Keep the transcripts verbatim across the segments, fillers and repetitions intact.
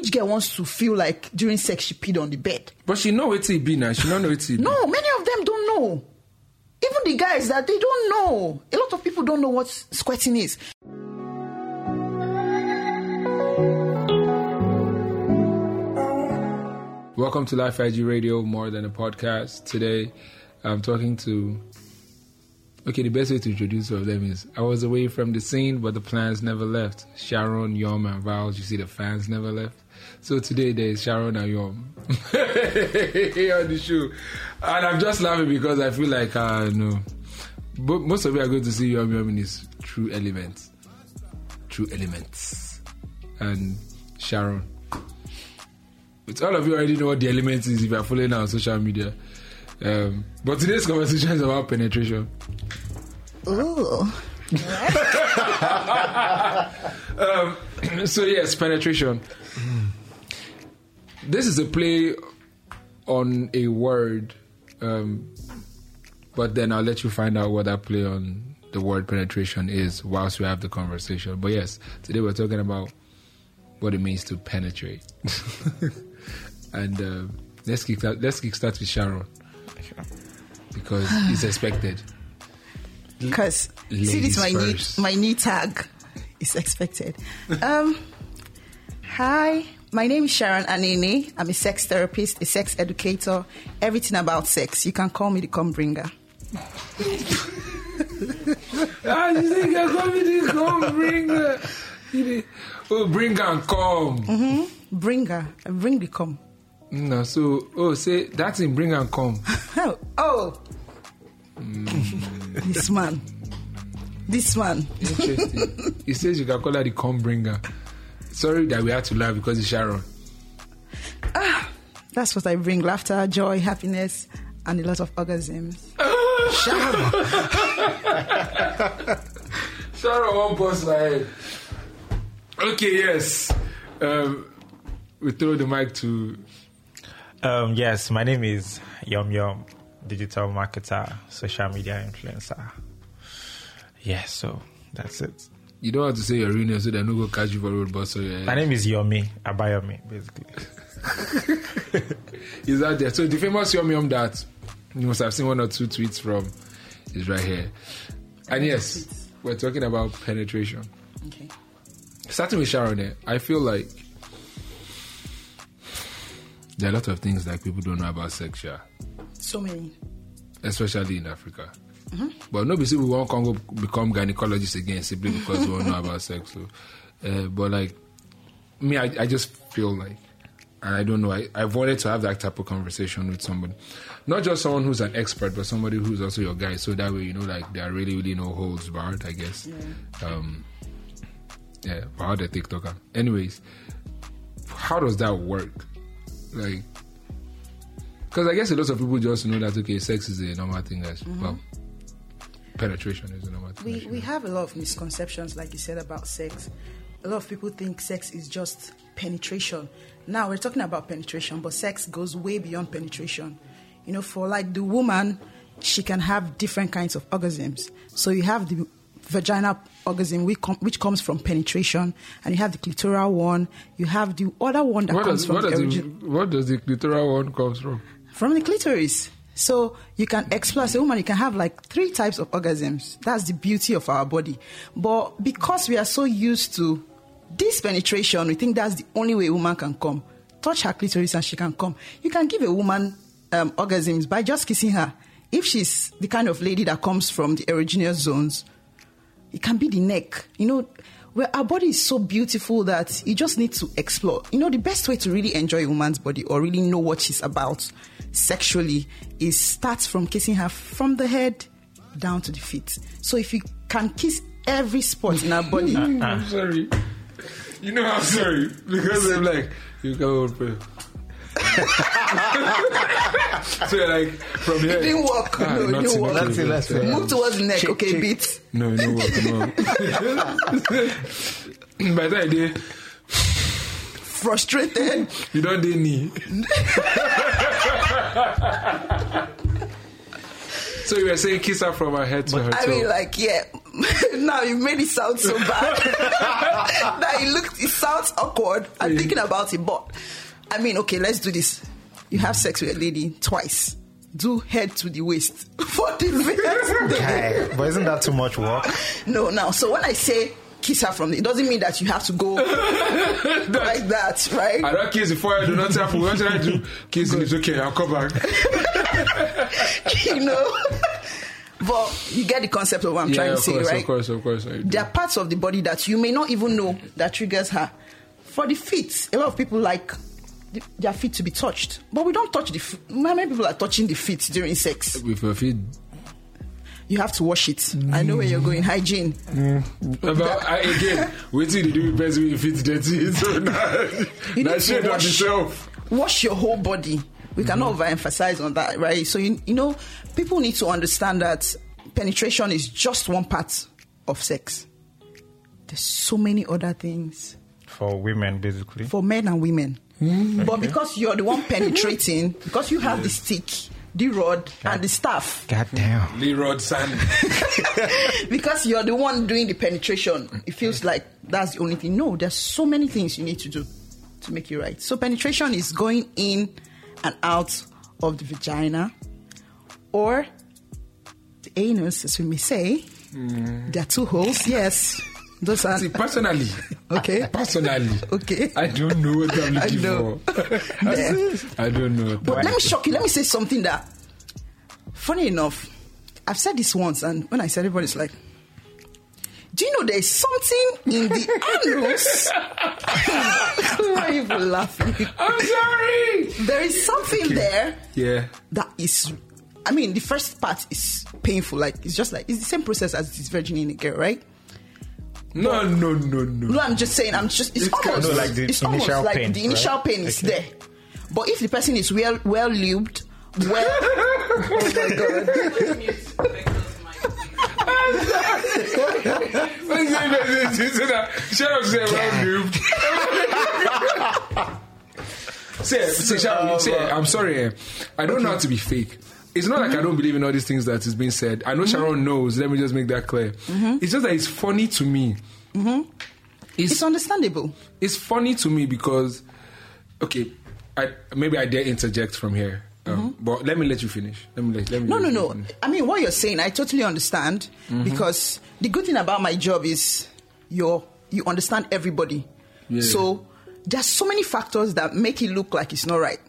which girl wants to feel like during sex she peed on the bed? But she know it's it be now. She don't know it's it. No, many of them don't know. Even the guys that they don't know. A lot of people don't know what squirting is. Welcome to Life I G Radio, more than a podcast. Today, I'm talking to... Okay, the best way to introduce all of them is, I was away from the scene, but the plans never left. Sharon, Yom, and Vals, you see the fans never left. So today, there is Sharon and Yom on the show. And I'm just laughing because I feel like, uh, no. But most of you are going to see Yom Yom in his true elements. True elements. And Sharon. But all of you already know what the element is if you are following our social media. Um, but today's conversation is about penetration. Ooh. um, so yes, penetration. This is a play on a word, um, but then I'll let you find out what that play on the word penetration is whilst we have the conversation. But yes, today we're talking about what it means to penetrate. And uh, let's kick start, let's kick start with Sharon because it's expected. Because see this my knee, my knee tag is expected. Um, hi, my name is Sharon Anene. I'm a sex therapist, a sex educator, everything about sex. You can call me the cum bringer. Ah, you think you call me the cum bringer? Oh, bring and come. Mm-hmm. Bringer, I bring the cum. No, so oh, say that's in bring and come. Oh. Mm. This man. This man. Interesting. He says you can call her the cum bringer. Sorry that we had to laugh because it's Sharon. Ah, that's what I bring: laughter, joy, happiness, and a lot of orgasms. Sharon. Sharon won't bust my head. Okay, yes. Um, we throw the mic to. Um, yes, my name is Yom Yom, digital marketer, social media influencer. Yeah, so that's it. You don't have to say your real name so they don't go catch you for road bus. So yeah. My name is Yomi, Abayomi, basically. Is that there? So the famous Yom Yom that you must have seen one or two tweets from is right here. And yes, we're talking about penetration. Okay. Starting with Sharon there, I feel like there are a lot of things that people don't know about sex, yeah. So many. Especially in Africa. Mm-hmm. But nobody we won't come go become gynecologists again simply because we don't know about sex. So, uh, but like, me, I, I just feel like, and I don't know, I, I've wanted to have that type of conversation with somebody. Not just someone who's an expert, but somebody who's also your guy. So that way, you know, like, there are really, really no holds barred, I guess. Yeah. Um, yeah, for how the TikToker. Anyways, how does that work? Like, because I guess a lot of people just know that, okay, sex is a normal thing. Guys. Mm-hmm. Well, penetration is a normal thing. We, we have a lot of misconceptions, like you said, about sex. A lot of people think sex is just penetration. Now, we're talking about penetration, but sex goes way beyond penetration. You know, for like the woman, she can have different kinds of orgasms. So you have the vaginal orgasm, which, com- which comes from penetration, and you have the clitoral one. You have the other one that what comes does, from what the does origin- the, what does the clitoral one comes from? From the clitoris. So you can explore, as a woman, you can have like three types of orgasms. That's the beauty of our body. But because we are so used to this penetration, we think that's the only way a woman can come. Touch her clitoris and she can come. You can give a woman um, orgasms by just kissing her. If she's the kind of lady that comes from the erogenous zones, it can be the neck. You know, where our body is so beautiful that you just need to explore. You know, the best way to really enjoy a woman's body or really know what she's about sexually is start from kissing her from the head down to the feet. So if you can kiss every spot in her body. I'm sorry. You know I'm sorry. Because I'm like, you go over. So you're like, from here. It didn't work. Ah, no, it didn't work. That's it, that's it. Move towards the neck. Check, okay, check. beat. No, it didn't work. No. By that idea, frustrated. You don't need knee. So you were saying kiss her from her head to But her toe. I mean, like, yeah, Now you made it sound so bad. That it looked, it sounds awkward. I'm Yeah. thinking about it, but I mean, okay, let's do this. You have sex with a lady twice. Do head to the waist for the first day. Hey, but isn't that too much work? No, now, so when I say kiss her from the, it doesn't mean that you have to go like that, right? I don't kiss before I do not happen. What should I do? Kiss it's okay. I'll come back. You know, but you get the concept of what I'm Yeah, trying to of say, course, right? of course, of course. I do. There are parts of the body that you may not even know that triggers her. For the feet, a lot of people like the, their feet to be touched, but we don't touch the feet. How many people are touching the feet during sex? With your feet. You have to wash it. I know where you're going. Hygiene. About, I, again, wait till you do it best when your feet dirty. So now, You now need shade to on the wash, shelf. wash your whole body. We cannot overemphasize on that, right? So, you, you know, people need to understand that penetration is just one part of sex. There's so many other things For women, basically. for men and women. But because you're the one penetrating, because you have the stick, the rod, and the staff, God damn. Leroy Sand. because you're the one doing the penetration, it feels like that's the only thing. No, there's so many things you need to do to make it right. So penetration is going in and out of the vagina or the anus, as we may say. Mm. There are two holes, yes. Those are See, personally, okay. personally, Okay. I don't know what I'm I looking know. for. There. I don't know. But let me shock you. Let me say something that, funny enough, I've said this once, and when I said it, everybody's like, do you know there's something in the anus? Why are you laughing? I'm sorry. There is something there Yeah. that is, I mean, the first part is painful. Like, it's just like, it's the same process as this virgin in a girl, right? No, no, no, no. No, I'm just saying, I'm just, it's, It's kind almost of like the it's almost initial like pain, the initial right? pain is Okay. there. But if the person is well, well lubed, well, oh my God. Shut up, say well, noob. Say, say, Sharon, say, I'm sorry, eh, I don't know how to be fake. It's not like I don't believe in all these things that is being said. I know Sharon knows. Let me just make that clear. It's just that it's funny to me. It's, It's understandable. it's funny to me because, okay, I, maybe I dare interject from here. Um, But let me let you finish. Let me let, let me No, let no, you no. finish. I mean, what you're saying, I totally understand because the good thing about my job is you're, you understand everybody. Yeah. So there's so many factors that make it look like it's not right.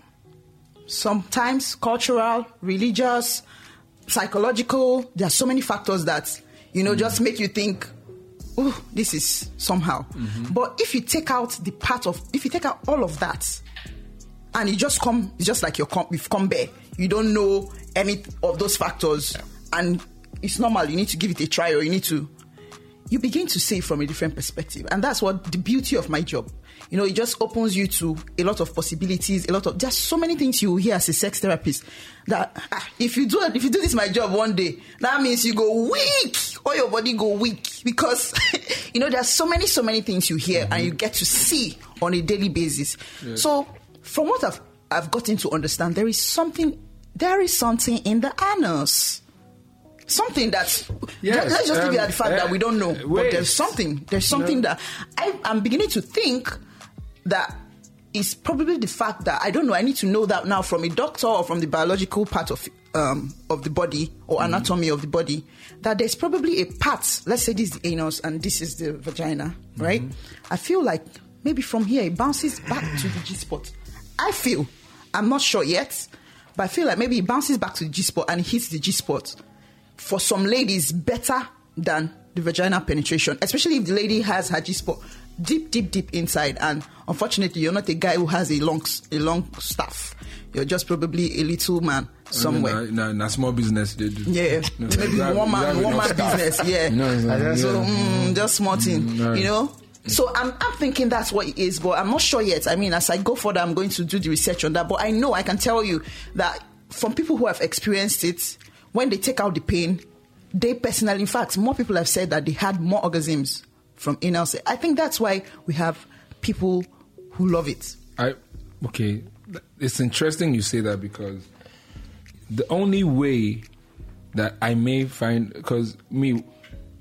Sometimes cultural, religious, psychological. There are so many factors that, you know, just make you think, oh, this is somehow. But if you take out the part of, if you take out all of that, and you just come, it's just like you're come, you've come bare. You don't know any of those factors, and it's normal. You need to give it a try, or you need to. You begin to see it from a different perspective, and that's what the beauty of my job. You know, it just opens you to a lot of possibilities. A lot of there's so many things you will hear as a sex therapist that ah, if you do if you do this my job one day, that means you go weak, or your body go weak because you know there's so many so many things you hear and you get to see on a daily basis. So. From what I've, I've gotten to understand, there is something, there is something in the anus. Something that, Yes, let's just leave it um, at the fact uh, that we don't know. wait. But there's something, there's something No. that I, I'm beginning to think that is probably the fact that, I don't know, I need to know that now from a doctor or from the biological part of um, of the body or anatomy of the body, that there's probably a part, let's say this is the anus and this is the vagina, right? I feel like maybe from here it bounces back to the G-spot. I feel, I'm not sure yet, but I feel like maybe it bounces back to the G-spot and it hits the G-spot. For some ladies, better than the vaginal penetration, especially if the lady has her G-spot deep, deep, deep inside. And unfortunately, you're not a guy who has a long, a long staff. You're just probably a little man somewhere. No, no, no, small business they do. Yeah, No, maybe you have- one you man, have one enough man staff. business. Yeah, No, it's not- so yeah. mm, just small thing, no. you know. So I'm, I'm thinking that's what it is, but I'm not sure yet. I mean, as I go further, I'm going to do the research on that. But I know I can tell you that from people who have experienced it, when they take out the pain, they personally, in fact, more people have said that they had more orgasms from anal sex. I think that's why we have people who love it. I okay. It's interesting you say that because the only way that I may find, because me,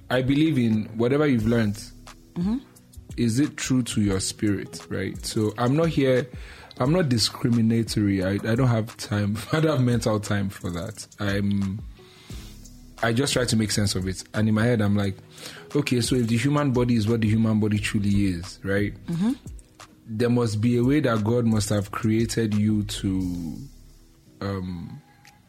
I believe in whatever you've learned. Mm-hmm. Is it true to your spirit, right? So I'm not here, I'm not discriminatory. I, I don't have time. I don't have mental time for that. I'm, I just try to make sense of it. And in my head, I'm like, okay, so if the human body is what the human body truly is, right? Mm-hmm. There must be a way that God must have created you to, um,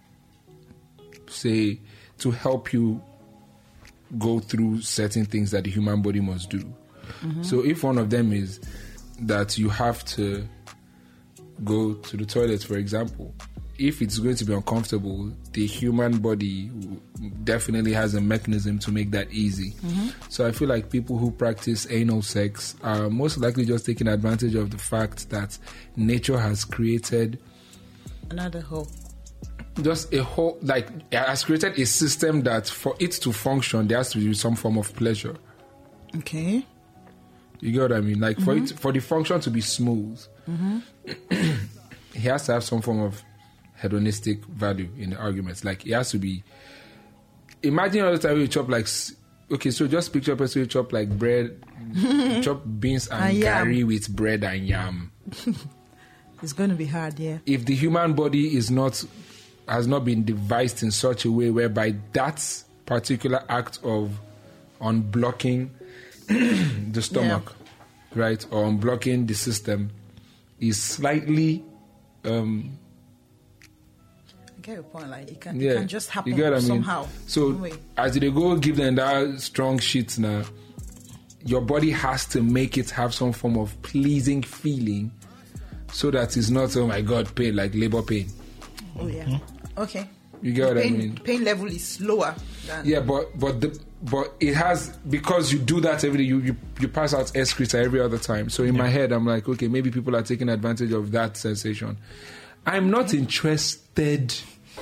say, to help you go through certain things that the human body must do. Mm-hmm. So if one of them is that you have to go to the toilet, for example, if it's going to be uncomfortable, the human body definitely has a mechanism to make that easy. Mm-hmm. So I feel like people who practice anal sex are most likely just taking advantage of the fact that nature has created another hole. Just a whole, like, it has created a system that for it to function, there has to be some form of pleasure. Okay. You get what I mean? Like, mm-hmm. for it, for the function to be smooth, mm-hmm. he has to have some form of hedonistic value in the arguments. Like, it has to be. Imagine all the time you chop like. Okay, so just picture a person who chop like bread, chop beans and, and curry with bread and yam. It's going to be hard, yeah. If the human body is not has not been devised in such a way whereby that particular act of unblocking the stomach, yeah. right, or unblocking the system is slightly. Um, I get your point. Like it can, yeah, it can just happen you get what I mean? somehow. So as they go give them that strong shit now, your body has to make it have some form of pleasing feeling, so that it's not, oh my God, pain, like labor pain. Oh yeah. Mm-hmm. Okay. You get the what pain, I mean? Pain level is lower than. Yeah, but but the but it has, because you do that every day. You you, you pass out excreta every other time. So in yeah. my head, I'm like, okay, maybe people are taking advantage of that sensation. I'm not interested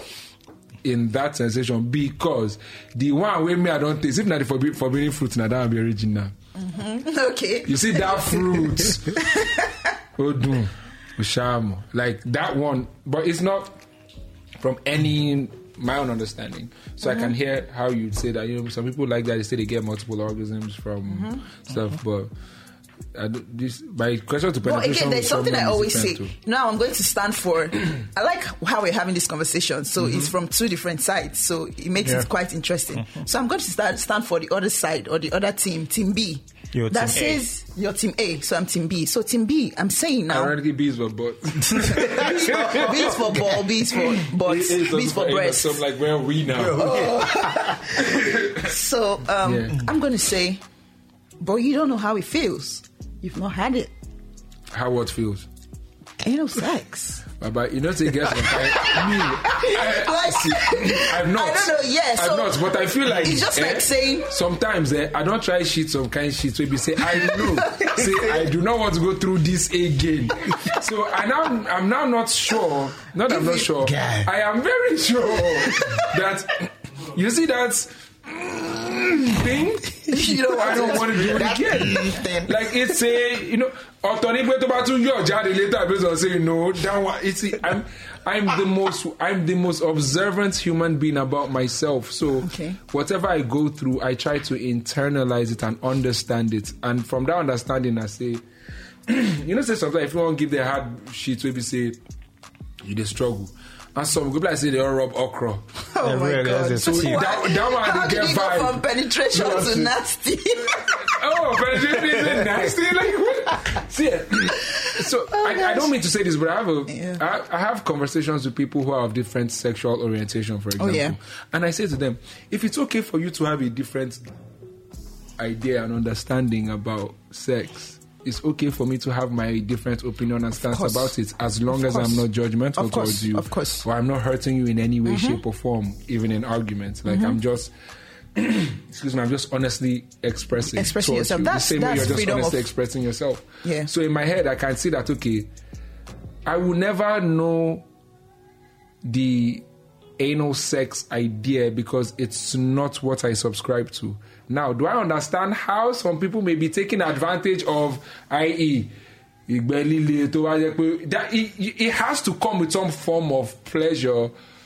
in that sensation, because the one with me I don't taste. If not the forbid, forbidden fruit, now that will be original. Mm-hmm. Okay. You see that fruit? Odun, Ushamo, like that one, but it's not from any my own understanding. So mm-hmm. I can hear how you'd say that. You know, some people like that. They say they get multiple organisms from mm-hmm. stuff, mm-hmm. but. I do, this, my question to penetration. Well, again, there's something I always say. Too. Now I'm going to stand for. I like how we're having this conversation. So mm-hmm. it's from two different sides. So it makes yeah. it quite interesting. Mm-hmm. So I'm going to start, stand for the other side or the other team, Team B. Your that team says A. Your Team A. So I'm Team B. So Team B, I'm saying now. Ironically, B is for butt. B is for ball. B is for butt. B is for breast. So I'm like, where are we now? Oh. So um, yeah. I'm going to say, but you don't know how it feels. You've not had it. How what feels? Anal sex. But you know, say guess what? I mean, I, like, see, I've not. I don't know. Yeah, I've so not. But I feel like it's just eh, like saying. Sometimes eh, I don't try shit some kind of shit. So you say I know. Say I do not want to go through this again. So I now I'm now not sure. Not I'm not sure. Guy. I am very sure that you see that. Thing, you know, I don't want to do it again. Like it's a, you know, automatic about to your judge later based on saying no, that one. It's I'm, I'm the most, I'm the most observant human being about myself. So okay. whatever I go through, I try to internalize it and understand it. And from that understanding, I say, you know, say sometimes if you want to give the hard shit, maybe say you dey struggle. And some people like say they all rub okra. Oh yeah, my really, God. So that, that one How they did get you go vibe. from penetration to to nasty? Oh, penetration is nasty. Like what? See, so oh, I, I don't mean to say this, but I have a, yeah. I, I have conversations with people who are of different sexual orientation, for example. Oh, yeah. And I say to them, if it's okay for you to have a different idea and understanding about sex, it's okay for me to have my different opinion and stance about it, as long as I'm not judgmental towards you. Of course. Or I'm not hurting you in any way, mm-hmm. shape, or form, even in arguments. Like, mm-hmm. I'm just, excuse me, I'm just honestly expressing. Expressing yourself. You. That's, the same that's way you're just freedom honestly of... expressing yourself. Yeah. So in my head, I can see that, okay, I will never know the anal sex idea because it's not what I subscribe to. Now, do I understand how some people may be taking advantage of, that is, it, it has to come with some form of pleasure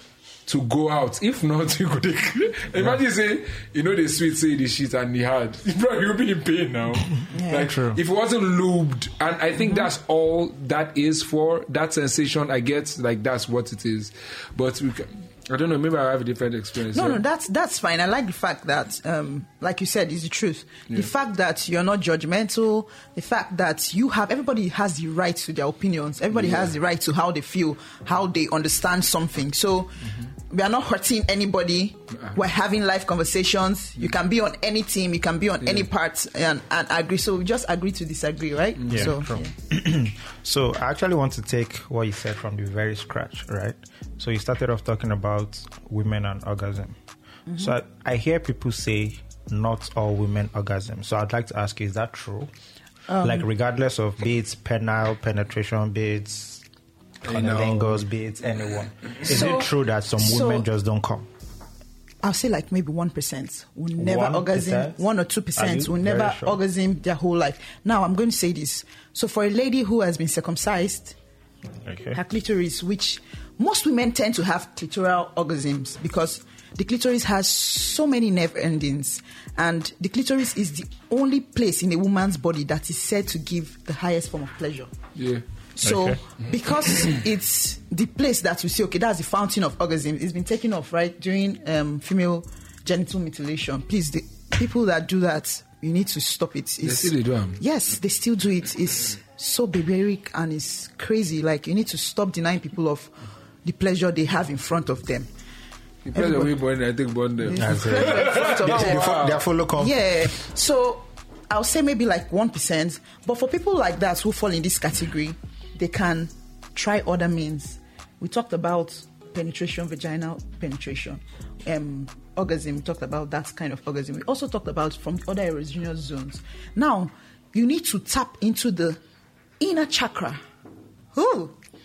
to go out. If not, you could imagine yeah. say, you know, the sweet say the shit and the hard. Bro, you'll be in pain now. Yeah. Like, True. if it wasn't lubed, and I think mm-hmm. that's all that is for that sensation. I get like that's what it is, but we can, I don't know. Maybe I have a different experience. No, yeah. no, that's that's fine. I like the fact that, um, like you said, is the truth. Yeah. The fact that you're not judgmental. The fact that you have everybody has the right to their opinions. Everybody yeah. has the right to how they feel, how they understand something. So mm-hmm. we are not hurting anybody. Uh-huh. We're having live conversations. Mm-hmm. You can be on any team. You can be on yeah. any part and, and agree. So we just agree to disagree, right? Yeah. So, yeah. So I actually want to take what you said from the very scratch, right? So you started off talking about women and orgasm. Mm-hmm. So I, I hear people say not all women orgasm. So I'd like to ask you, is that true? Um, like regardless of be it penile, penetration, be it cunnilingus, be it anyone. Is so, it true that some so, women just don't come? I'll say like maybe one percent will never one orgasm. percent? One or two percent will Very never sure? orgasm their whole life. Now I'm going to say this. So for a lady who has been circumcised, okay. her clitoris, which most women tend to have clitoral orgasms because the clitoris has so many nerve endings, and the clitoris is the only place in a woman's body that is said to give the highest form of pleasure. Yeah. So, Okay. because it's the place that we see, okay, that's the fountain of orgasm. It's been taken off, right, during um, female genital mutilation. Please, the people that do that, you need to stop it. It's, they still do them. Yes, they still do it. It's so barbaric and it's crazy. Like, you need to stop denying people of the pleasure they have in front of them. The pleasure we born, I think born them. It's pleasure in front of them. Wow. They're full of confidence. Yeah. So I'll say maybe like one percent. But for people like that who fall in this category, they can try other means. We talked about penetration, vaginal penetration, um, orgasm. We talked about that kind of orgasm. We also talked about from the other erogenous zones. Now, you need to tap into the inner chakra. Ooh.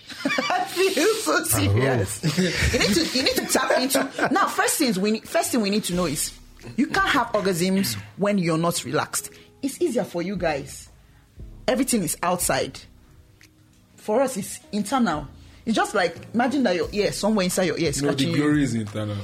I feel so serious. Oh. you need to you need to tap into. Now, first things we need, first thing we need to know is you can't have orgasms when you're not relaxed. It's easier for you guys. Everything is outside. For us, it's internal. It's just like imagine that your ear somewhere inside your ear is No, scratching the you. glory is internal.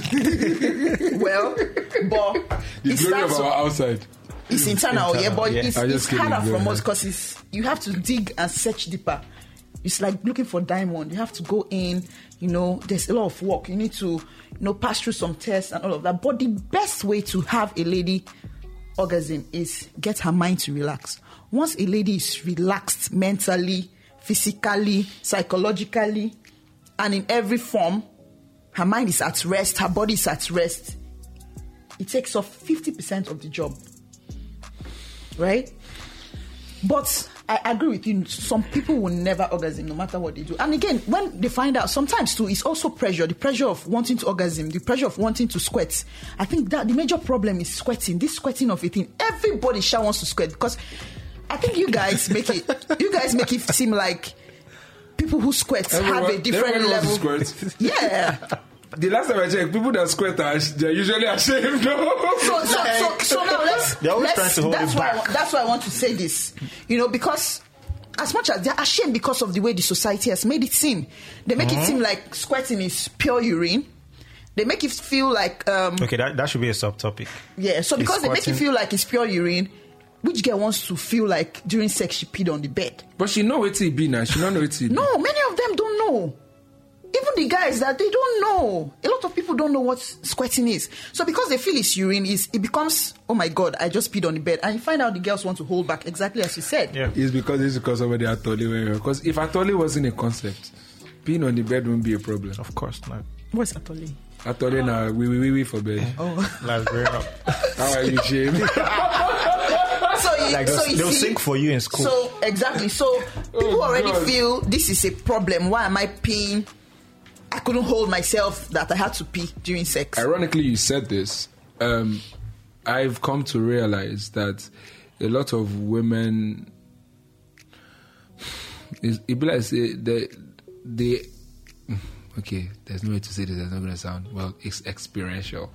Well, but The it glory of starts our outside. It's internal, internal, yeah, but yeah. it's, I it's just kidding, harder go from us ahead. because it's you have to dig and search deeper. It's like looking for diamond. You have to go in, you know, there's a lot of work. You need to, you know, pass through some tests and all of that. But the best way to have a lady orgasm is get her mind to relax. Once a lady is relaxed mentally, physically, psychologically, and in every form, her mind is at rest, her body is at rest, it takes off fifty percent of the job. Right? But I agree with you. Some people will never orgasm no matter what they do. And again, when they find out, sometimes too, it's also pressure. The pressure of wanting to orgasm, the pressure of wanting to sweat. I think that the major problem is sweating. This sweating of a thing. Everybody sure wants to sweat because I think you guys make it. You guys make it seem like people who sweat Everyone, have a different everyone level. wants to squirt. Yeah. The last time I checked, people that squirt are they're usually ashamed. No. So, so, so, so now let's. They're always let's trying to hold that's it why. I, back. wa- that's why I want to say this. You know, because as much as they're ashamed because of the way the society has made it seem, they make Mm-hmm. it seem like squirting is pure urine. They make it feel like um, Okay, that, that should be a subtopic. yeah. So Is because they make you squirting- feel like it's pure urine, which girl wants to feel like during sex she peed on the bed? But she know what it be now. She don't know what it be. No, many of them don't know. Even the guys that they don't know. A lot of people don't know what squirting is. So because they feel it's urine, is it becomes, oh my God, I just peed on the bed. And you find out the girls want to hold back, exactly as you said. Yeah. It's because it's because somebody Atoli. Because if Atoli wasn't a concept, being on the bed wouldn't be a problem. Of course not. What's Atoli? Atoli now, we we we we for bed. Oh. Let's bring up. How are you, Shame? So you, Like so they'll, you they'll see, sing for you in school. So, exactly. So people already God. feel this is a problem. Why am I peeing? I couldn't hold myself that I had to pee during sex. Ironically, you said this. Um, I've come to realize that a lot of women, it, it be like say they, they, okay, there's no way to say this. It's not going to sound well. It's experiential.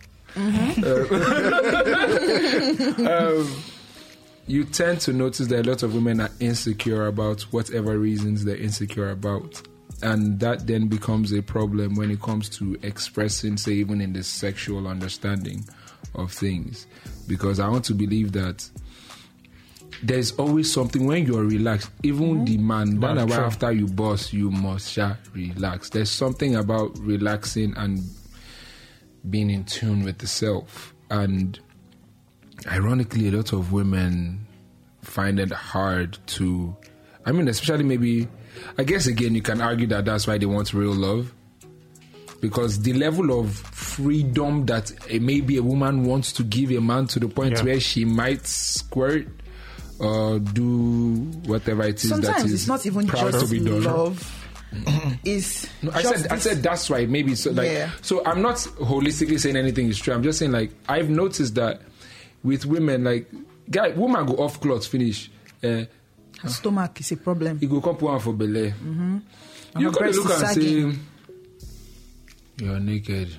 Mm-hmm. Uh, um, you tend to notice that a lot of women are insecure about whatever reasons they're insecure about. and that then becomes a problem when it comes to expressing, say, even in the sexual understanding of things. Because I want to believe that there's always something when you're relaxed, even mm-hmm. the man, then Well, true. after you boss, you must sha, relax. There's something about relaxing and being in tune with the self. And ironically, a lot of women find it hard to, I mean, especially maybe, I guess again, you can argue that that's why they want real love. Because the level of freedom that a, maybe a woman wants to give a man to the point Yeah. where she might squirt or do whatever it is Sometimes that is it's not even proud just to be done. love. Is No, I just said I this- said that's why maybe so like Yeah. so I'm not holistically saying anything is true. I'm just saying like I've noticed that with women, like guy woman go off clothes finish, uh, her stomach is a problem. you go come put one for belly. Mm-hmm. And You her gotta breast look is and sagging. say you're naked.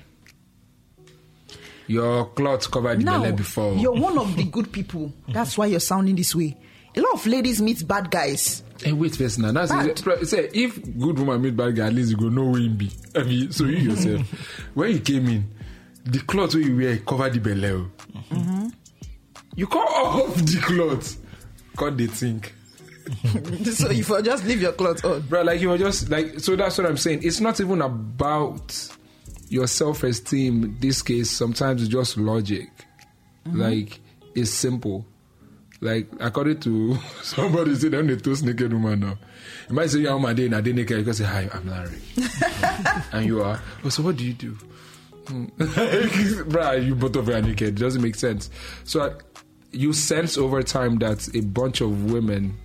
Your clothes covered the Now, belly before. you're one of the good people. That's why you're sounding this way. A lot of ladies meet bad guys. Hey, wait first now. That's Bad. it. Say if good woman meet bad guy, at least you go know where him be. I mean, so you yourself, when you came in, the clothes where you wear cover the belly. Mm-hmm. You cut off the clothes, cut the think. So if you just leave your clothes on. Bro, like you were just like, so that's what I'm saying. It's not even about your self-esteem. In this case, sometimes it's just logic. Mm-hmm. Like, it's simple. Like, according to somebody said, I'm a toast naked woman now. You might say, yeah, I'm a day, and a day naked. You can say, hi, I'm Larry. And you are. Oh, so what do you do? Bro, you both of you are naked. It doesn't make sense. So uh, you sense over time that a bunch of women,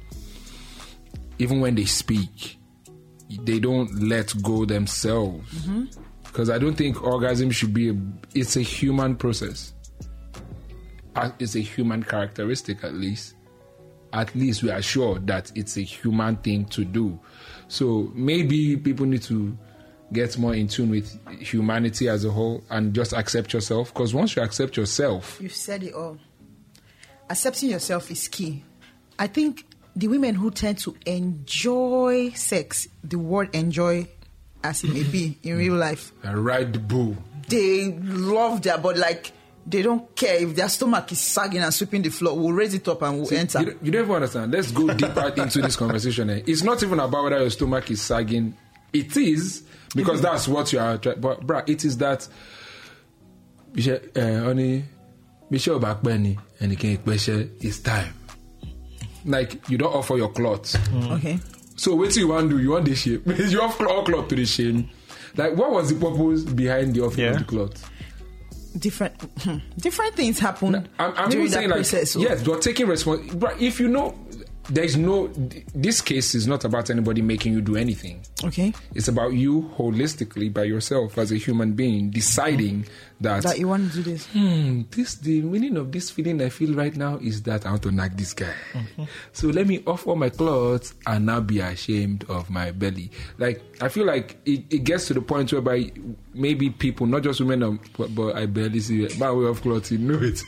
even when they speak, they don't let go themselves. Because mm-hmm. I don't think orgasm should be a, it's a human process. Uh, It's a human characteristic, at least. At least we are sure that it's a human thing to do. So maybe people need to get more in tune with humanity as a whole and just accept yourself. Because once you accept yourself, You've said it all. Accepting yourself is key. I think the women who tend to enjoy sex, the word enjoy as it may be in real life, I ride the bull. they love their body. Like, they don't care if their stomach is sagging and sweeping the floor. We'll raise it up and we'll See, enter. You, don't- you don't even understand. Let's go deeper into this conversation. Eh? It's not even about whether your stomach is sagging. It is, because that's what you are trying. But, bruh, it is that. Bishop, uh, only Bishop Bakbeni and it's time. Like, you don't offer your clothes. Okay. So, what do you want to do? You want the shape? You offer all cloth to the shame. Like, what was the purpose behind the offering Yeah. of the cloth? Different different things happen I'm, I'm during even that saying, like, process. so- yes, you're taking responsibility. But if you know, there's no, this case is not about anybody making you do anything. Okay. It's about you holistically, by yourself, as a human being, deciding that, That you want to do this. hmm, this, the meaning of this feeling I feel right now is that I want to knock this guy. Mm-hmm. So let me off all my clothes and not be ashamed of my belly. Like, I feel like it, it gets to the point whereby maybe people, not just women, um, but, but I barely see it, by way of clothes, you know it.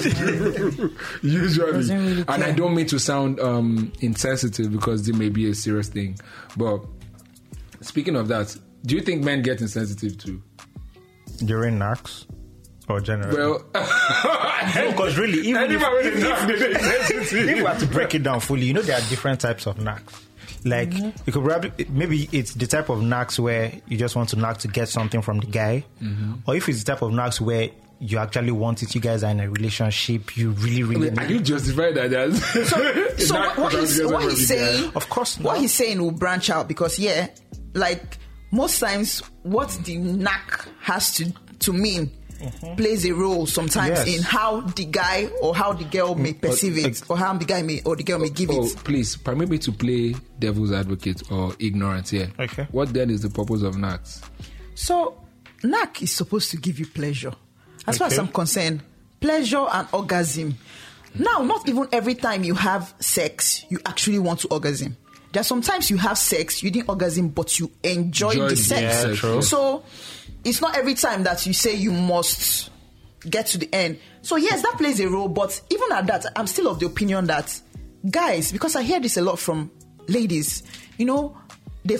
Usually. Doesn't really And I care. don't mean to sound um, insensitive, because it may be a serious thing. But speaking of that, do you think men get insensitive too? During knacks or generally? Well, because really, even if, Anybody with a if, knack, they get insensitive. if we have to break it down fully, you know there are different types of knacks. Like, Mm-hmm. you could probably, maybe it's the type of knacks where you just want to knack to get something from the guy, Mm-hmm. or if it's the type of knacks where you actually want it, you guys are in a relationship, you really, really Wait, are need you justifying that? As So, so what, what he's, what he's saying, Of course what not. he's saying will branch out, because yeah, like most times, what the knack has to to mean plays a role sometimes Yes. in how the guy or how the girl may perceive it, ex- or how the guy may or the girl may give Oh, it. please, permit me to play devil's advocate or ignorance here. Okay. What then is the purpose of knacks? So, knack is supposed to give you pleasure. As far as Okay. I'm concerned, pleasure and orgasm. Now, not even every time you have sex, you actually want to orgasm. There are sometimes you have sex, you didn't orgasm, but you enjoy Enjoy the the sex. Yeah, true. So, it's not every time that you say you must get to the end. So, yes, that plays a role, but even at that, I'm still of the opinion that guys, because I hear this a lot from ladies, you know, they've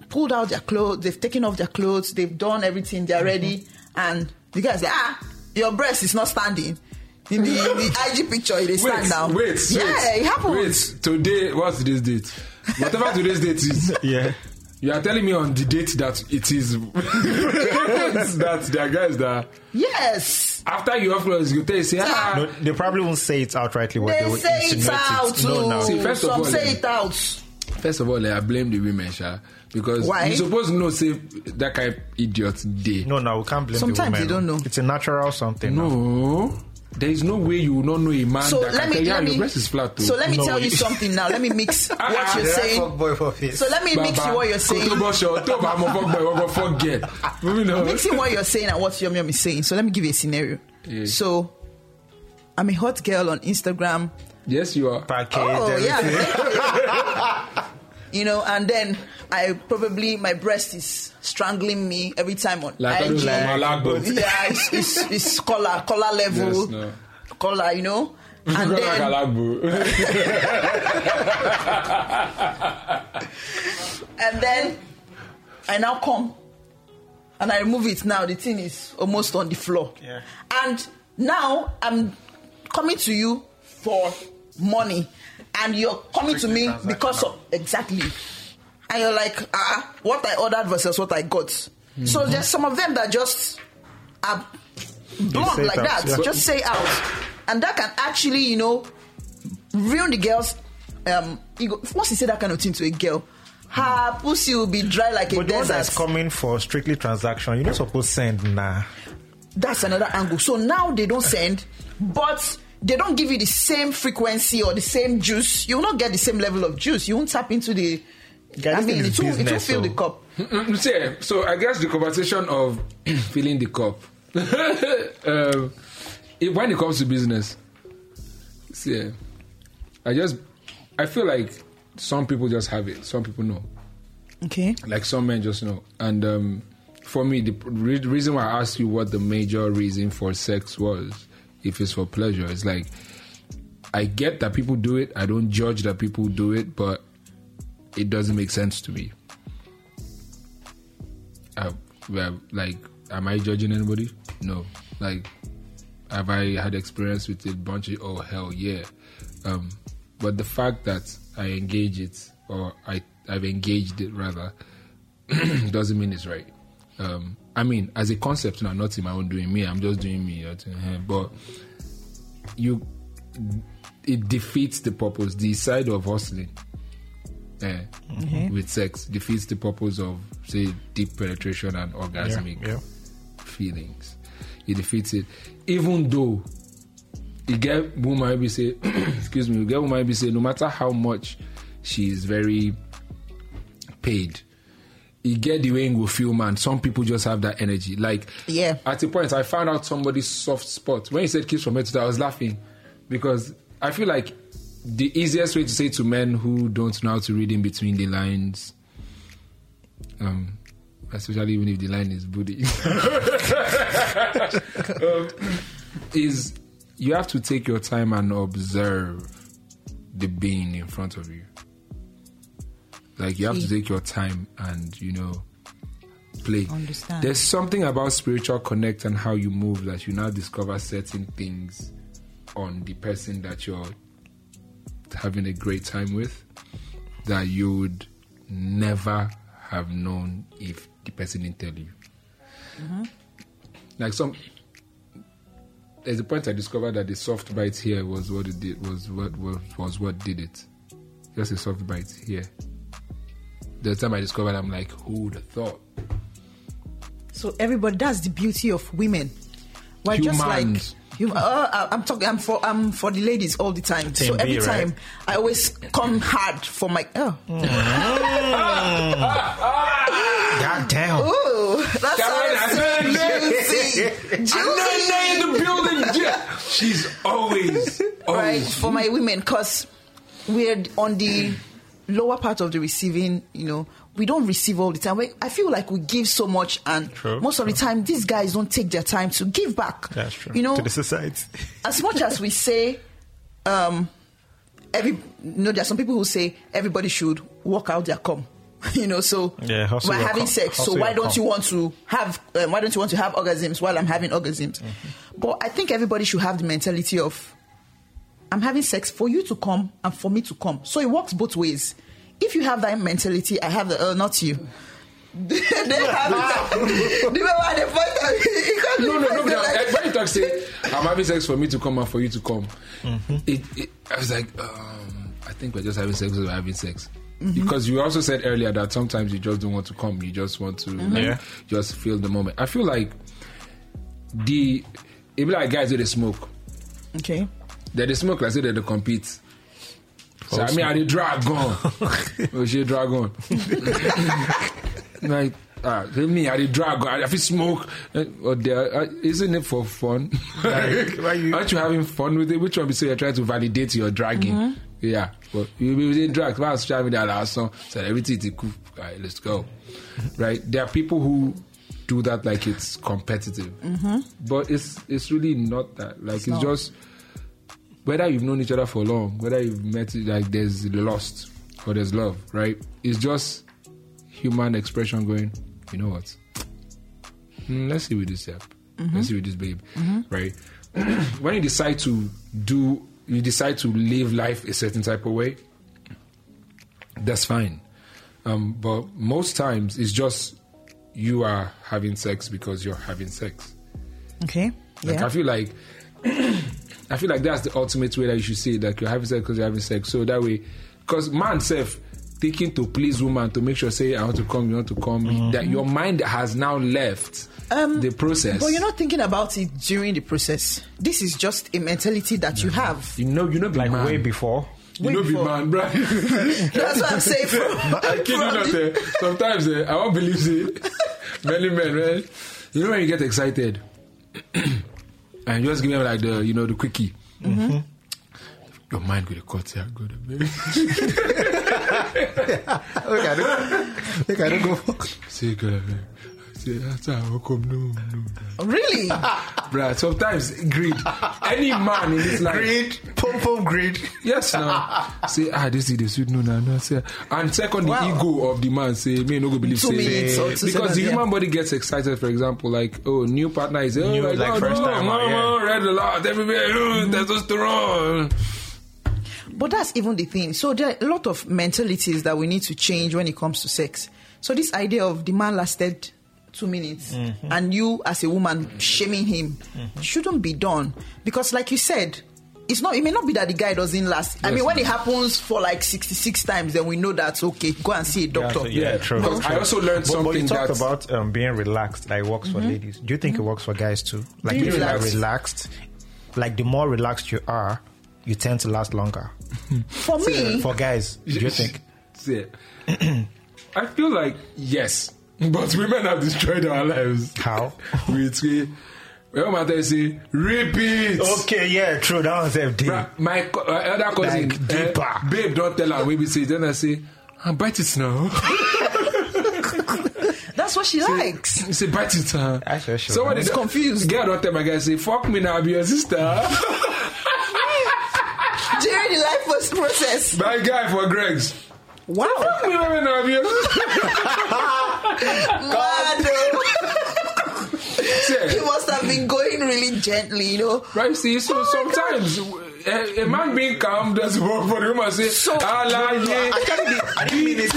pulled out their clothes, they've taken off their clothes, they've done everything, they're ready, and the guy say, ah, your breast is not standing. In the, in the I G picture, they stand wait, down. Wait, yeah, wait, it happens. Wait, today, what's today's date? Whatever today's date is. Yeah. You are telling me on the date that it is that there are guys that yes. After you upload, you tell you say ah. No, they probably won't say it outrightly. What They, they, will say it insinuate out it. too. No, no. See, first of Some all, say eh, it out. First of all, eh, I blame the women, Sha, because Why? you supposed to know say that kind of idiot day. No, no, we can't blame Sometimes the women. they don't know. It's a natural something. No. No. There is no way you will not know a man So that let can me, tell you, let "Yeah, me your breast is flat too." So let me No. tell you something now. Let me mix what you're They're saying. like, fuck boy for face. So let me mix Baba, what you're saying. Kotobo show, Toba, I'm a fuck boy, I'm a forget. Moving on. Mixing what you're saying and what Yum Yum is saying. So let me give you a scenario. Yeah. So I'm a hot girl on Instagram. Yes, you are. Package, Oh yeah, everything. thank you. You know, and then I probably my breast is strangling me every time on Like I G. like Malabo. Yeah, it's, it's, it's collar, collar level, Yes, no. collar, you know. And then, and then I now come and I remove it. Now the thing is almost on the floor. Yeah. And now I'm coming to you for money, and you're coming to me because of exactly. And you're like, ah, what I ordered versus what I got. Mm-hmm. So there's some of them that just are blunt say it like out, that. yeah. Just say out. And that can actually, you know, ruin the girl's um, ego. Once you say that kind of thing to a girl, her pussy will be dry like But a the one that's desert. coming for strictly transaction, you're not supposed to send nah. That's another angle. So now they don't send, but they don't give you the same frequency or the same juice. You will not get the same level of juice. You won't tap into the. Guys, I mean, this it is will, it will business, fill so- the cup. Mm, see, so I guess the conversation of filling the cup, um, it, when it comes to business, see, I just I feel like some people just have it, some people know. Okay. Like some men just know. And um, for me, the re- reason why I asked you what the major reason for sex was, if it's for pleasure, it's like I get that people do it. I don't judge that people do it, but it doesn't make sense to me. I, well, like, am I judging anybody? No. Like, have I had experience with a bunch of, oh, hell yeah. Um, but the fact that I engage it, or I, I've engaged it rather, doesn't mean it's right. Um, I mean, as a concept, no, not in my own doing me, I'm just doing me. But you, it defeats the purpose. The side of hustling eh, Mm-hmm. with sex defeats the purpose of, say, deep penetration and orgasmic Yeah, yeah. feelings. It defeats it. Even though you get woman maybe say, excuse me, you get woman maybe say, no matter how much she is very paid, you get the way you go feel, man. Some people just have that energy. Like, Yeah. at a point, I found out somebody's soft spot. When you said kiss from head to toe, I was laughing because I feel like the easiest way to say to men who don't know how to read in between the lines, um, especially even if the line is booty, um, is you have to take your time and observe the being in front of you. Like, you have to take your time and, you know, play. Understand. There's something about spiritual connect and how you move that you now discover certain things on the person that you're having a great time with that you would never have known if the person didn't tell you. Mm-hmm. Like some, there's a point I discovered that the soft bite here was what it did, was what was, was what did it. Just a soft bite here. The time I discovered, I'm like, who would have thought? So everybody, that's the beauty of women. We're just like Humans. you. Uh, I'm talking. I'm for. I'm for the ladies all the time. Team so every B, time right? I always come hard for my. Oh, God damn. Ooh, that's Cameron, I how said juicy, Ananya in juicy. the building. Yeah. She's always, Right always. for my women, because we're on the lower part of the receiving. You know, we don't receive all the time. We, I feel like we give so much, and True, most of the time, these guys don't take their time to give back. That's true. You know, To the society. as much as we say, um, every you know, there are some people who say everybody should walk out their cum. You know, so Yeah, hustle we're your having com- sex. So hustle why your don't com. you want to have? Um, why don't you want to have orgasms while I'm having orgasms? Mm-hmm. But I think everybody should have the mentality of, I'm having sex for you to come and for me to come. So it works both ways. If you have that mentality, I have the uh, not you. They have that. Remember the point of it? No, no, no. But Like, I- when you talk, say, I'm having sex for me to come and for you to come. Mm-hmm. It, it, I was like, um, I think we're just having sex because we're having sex. Because you also said earlier that sometimes you just don't want to come. You just want to like, Yeah. just feel the moment. I feel like the, it be like guys that they smoke. okay. That they smoke like say that they compete. So I mean, I did drag on. Oh, she drag on. Like, ah, uh, me, I did drag on. I feel smoke. Uh, or there, uh, isn't it for fun? Like, why you- Aren't you having fun with it? Which one be say you're trying to validate your dragging? Mm-hmm. Yeah, but you be saying drag. When I was sharing that last song, said everything is cool. All right, let's go. Right? There are people who do that like it's competitive, mm-hmm. but it's it's really not that. Like it's, it's just. Whether you've known each other for long, whether you've met, like there's lust or there's love, right? It's just human expression going, you know what? Mm, let's see with this app. Mm-hmm. Let's see with this babe, mm-hmm. right? When you decide to do, you decide to live life a certain type of way, that's fine. Um, but most times it's just you are having sex because you're having sex. Okay. Like Yeah. I feel like I feel like that's the ultimate way that you should say it, like you're having sex because you're having sex. So that way, because man self thinking to please woman to make sure say I want to come, you want to come, mm-hmm. that your mind has now left um, the process. But you're not thinking about it during the process. This is just a mentality that you have. You know, you know, Like man. way before. You way know, be before. man, bro. That's what I'm saying. From, I kid you from not. the- Eh, sometimes eh, I won't believe it. Many men, right? You know when you get excited and you just give them like the, you know, the quickie. Mm-hmm. Your mind go to cut here, go to baby. Okay, I don't, okay, I don't go. Say, girl, say, that's how I come. No, no. Really? Bruh, sometimes greed. Any man in this life. Greed, pump pump greed. Yes, now. Say, ah, this is the sweet no, no, no. Say, and second, the Wow. ego of the man. Say, me no go believe. Two Say, minutes or two because seconds, the yeah. human body gets excited. For example, like, oh, new partner is oh New, my like God, first oh, time, oh, yeah. oh, red alert, everywhere, oh, testosterone. But that's even the thing. So there are a lot of mentalities that we need to change when it comes to sex. So this idea of the man lasted two minutes Mm-hmm. and you as a woman shaming him Mm-hmm. shouldn't be done. Because like you said, it's not. It may not be that the guy doesn't last. I Yes, mean, when ma'am. it happens for like sixty-six times, then we know that's okay. Go and see a doctor. Yeah, Yeah, true. because I also learned But, but something you talked that about um, being relaxed, that it works for ladies. Do you think it works for guys too? Like Being if you are relaxed. relaxed, like the more relaxed you are, you tend to last longer. For me, For guys, do you think? See, I feel like yes, but women have destroyed our lives. How? With we, well, my dad say repeat. Okay, yeah, true. That was F D. Bruh, my co- uh, elder cousin, Like deeper. eh, babe, don't tell her. We say, then I say, ah, bite it now. that's what she likes. He say, bite it, huh? I sure should. Somebody He's confused. Girl don't tell my guy, say, fuck me now, be your sister. During the life process. My guy for Greg's. Wow. Fuck me now, be your sister. Mad, oh. See, He must have been going really gently, you know. right, see, so sometimes a, a man being calm doesn't work for the woman. Say, So- Allah, yeah, I can't be- I didn't mean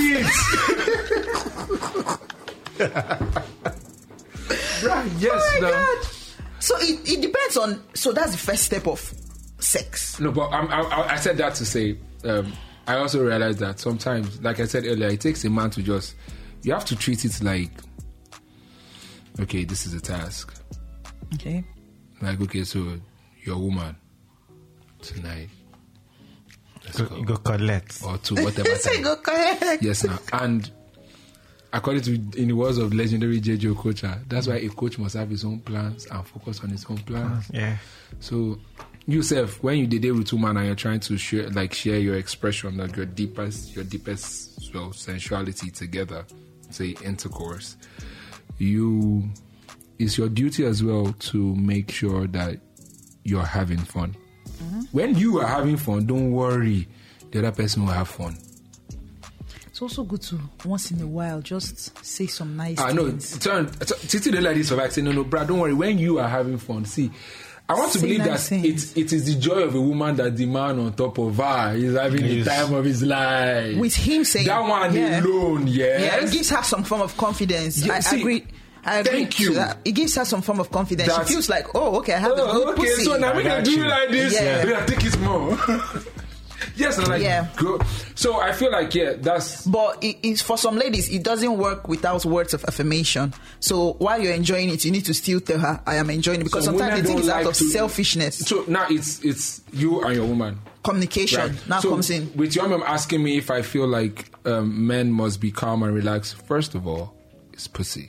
it. right, yes, Oh my no. God. So it, it depends on. So that's the first step of sex. No, but I'm, I, I said that to say, um, I also realized that sometimes, like I said earlier, it takes a man to just, you have to treat it like, okay, this is a task. Okay. Like, okay, so you're a woman tonight. Let's Go, go. go collect. Or to whatever Say time. go correct. Yes, now. And according to, in the words of legendary J J Okocha, that's why a coach must have his own plans and focus on his own plans. Yeah. So, yourself, when you did it with two man and you're trying to share, like share your expression, like your deepest, your deepest well, sensuality together, say intercourse, you, it's your duty as well to make sure that you're having fun. Mm-hmm. When you are having fun, don't worry, the other person will have fun. So also good to once in a while just say some nice I know. Turn Titi don't like this for like saying, no, no, Brad, don't worry. When you are having fun, see, I want to Say believe nice that it, it is the joy of a woman that the man on top of her is having Yes. the time of his life. with him saying that one yeah. alone, yes. Yeah, it gives her some form of confidence. Yeah, I see, agree. I agree thank to you. that. It gives her some form of confidence. That's- She feels like, oh, okay, I have a Oh, good okay, pussy. so now we I can got do you. it like this. Yeah. We can take it more. Yes, and like, Yeah. go. So I feel like, yeah, that's. But it, it's for some ladies, it doesn't work without words of affirmation. So while you're enjoying it, you need to still tell her, I am enjoying it. Because So sometimes women they think don't it's out like of to- selfishness. So now it's it's you and your woman. Communication Right. now so comes in. With your mom asking me if I feel like um, men must be calm and relaxed, first of all, it's pussy.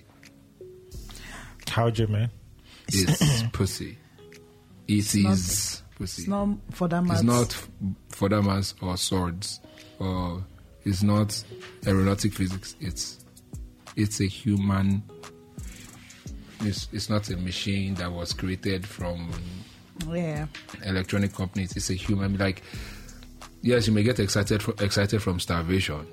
How'd you, man? It's pussy. It not- is pussy. It's not for that It's matter. not for damas or swords, or it's not aeronautic physics. It's it's a human. It's it's not a machine that was created from Yeah. electronic companies. It's a human. Like, yes, you may get excited for, excited from starvation,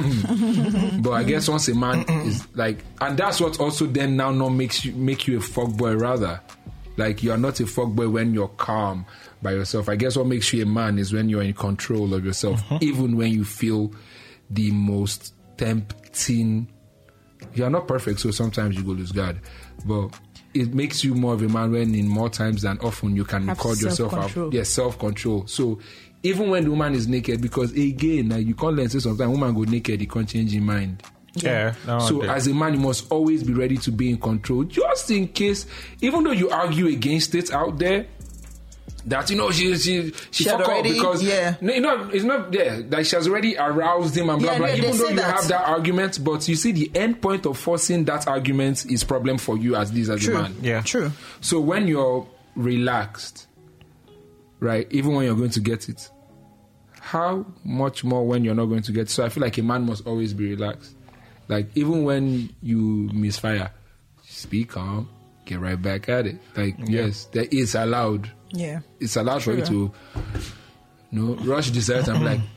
but I guess once a man is like, and that's what also then now not makes you make you a fuckboy. Rather, like you are not a fuckboy when you're calm by yourself. I guess what makes you a man is when you're in control of yourself, even when you feel the most tempting. You are not perfect, so sometimes you go lose guard, but it makes you more of a man when in more times than often you can Have record yourself out. self-control. Yes, self-control. So even when the woman is naked, because again, like, you can't learn say sometimes woman go naked, you can't change your mind. Yeah. no, So okay. as a man, you must always be ready to be in control, just in case, even though you argue against it out there, that, you know, she she she, She had fuck up already- because yeah. no, you know, it's not yeah, like she has already aroused him and blah Yeah, blah. yeah, they even though say you that. have that argument, but you see the end point of forcing that argument is problem for you as this as True. a man. Yeah. True. So when you're relaxed, right, even when you're going to get it, how much more when you're not going to get it? So I feel like a man must always be relaxed. Like even when you misfire, speak calm, get right back at it. Like yes, that is allowed. Yeah. It's allowed for you to, you know, rush desert and be like,